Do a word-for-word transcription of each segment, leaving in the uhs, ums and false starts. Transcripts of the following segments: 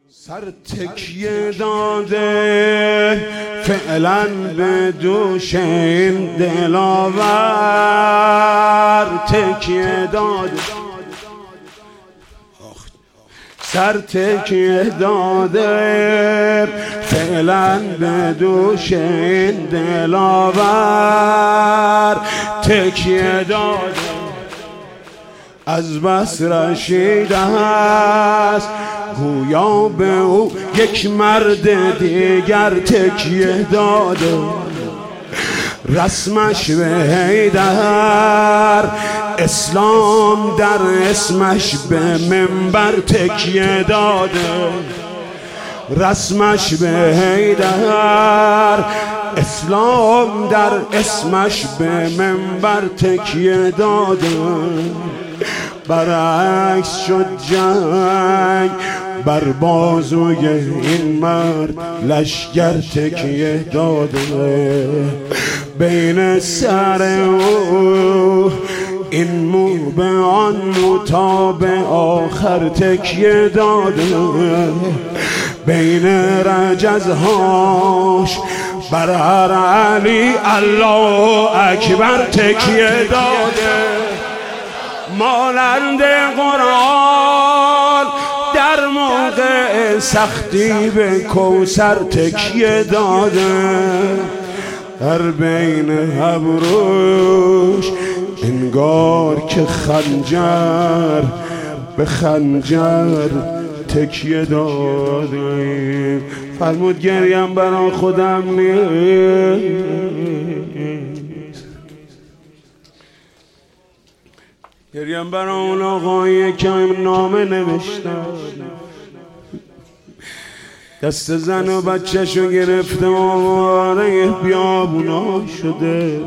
سر تکیه داده فعلا به دوش این دلاور تکیه داده، سر تکیه داده فعلا به دوش این دلاور تکیه داده. از بس رشیده است گویا به او یک مرد دیگر تکیه داده. رسمش به حیدر، اسلام در اسمش به منبر تکیه داده. رسمش به حیدر، اسلام در اسمش به منبر تکیه داده. برعکس شد جنگ بر بازوی این مرد، لشگر تکیه داده. بین سر او این مو به آن مو تا به آخر تکیه داده. بین رجزهاش بر هر علی الله اکبر تکیه داده. مانند قرآن در موقع سختی به کوثر تکیه داده. در بین ابروش انگار که خنجر به خنجر تکیه داده. فرمود گریم برای خودم نیست، گریم برای اون آقایی که نامه نوشتن، دست زن و بچه شو گرفته آواره بیابونا شده.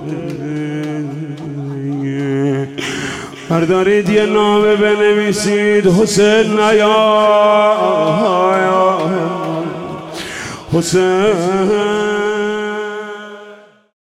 بردارید یه نامه بنویسید حسین نیا حسین